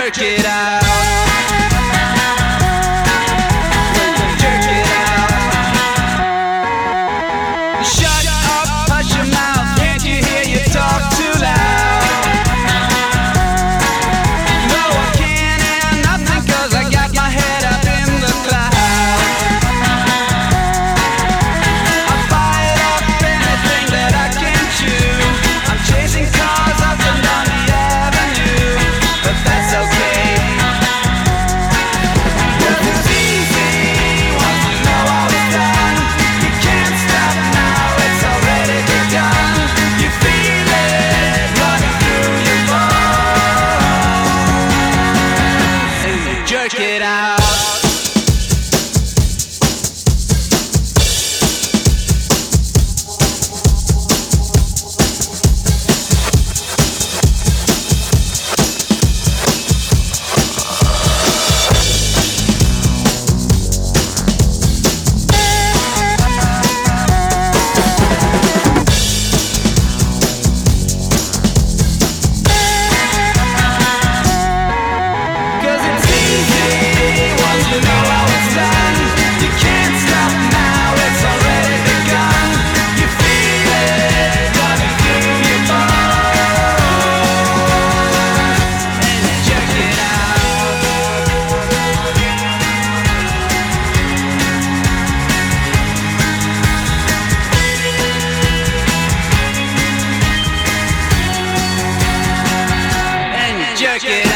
jerk it out. Shut up, hush your mouth, can't you hear you talk too loud? No, I can't hear nothing 'cause I got my head up in the clouds. I bite up anything that I can chew. I'm chasing cars up and down the avenue, but that's okay. 'Cause it's easy once you know how it's done. You can't stop now, it's already begun. You feel it running through your bones. And you jerk it out. Cause it's easy once you know how it's done. You can't stop now, it's already begun. You feel it running through your bones. And you jerk it out. And you jerk it out.